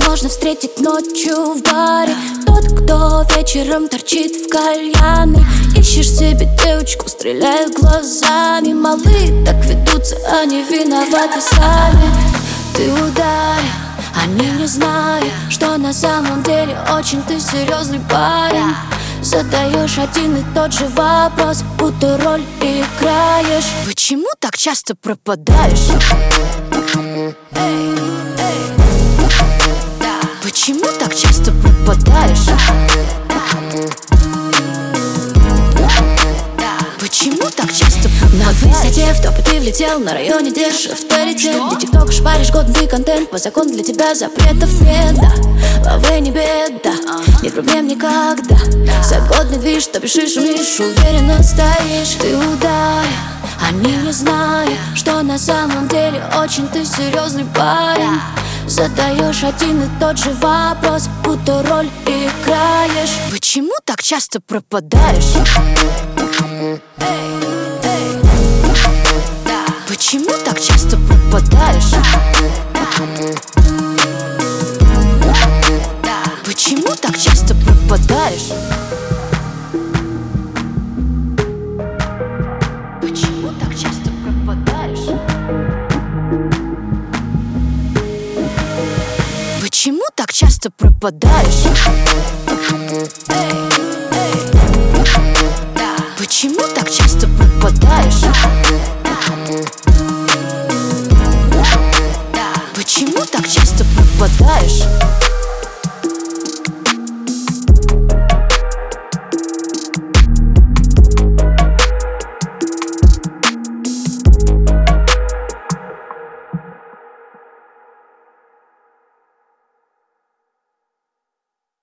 можно встретить ночью в баре. Тот, кто вечером торчит в кальяне. Ищешь себе девочку, стреляя глазами. Малы так ведутся, они виноваты сами. Ты ударил, они не знают, что на самом деле очень ты серьезный парень. Задаешь один и тот же вопрос, будто роль играешь. Почему так часто пропадаешь? Почему так часто пропадаешь? Почему так часто пропадаешь? На высоте в топы ты влетел, на районе держишь авторитет. Где тикток шпаришь годный контент, по закону для тебя запретов нет, да. Лавы не беда, нет проблем никогда. За годный движ, что пишешь, умеешь, уверенно стоишь. Ты ударил, они не знают, что на самом деле очень ты серьезный парень. Задаешь один и тот же вопрос, будто роль играешь. Почему так часто пропадаешь? Почему так часто пропадаешь? Почему так часто пропадаешь? Почему так часто пропадаешь? Почему так часто пропадаешь?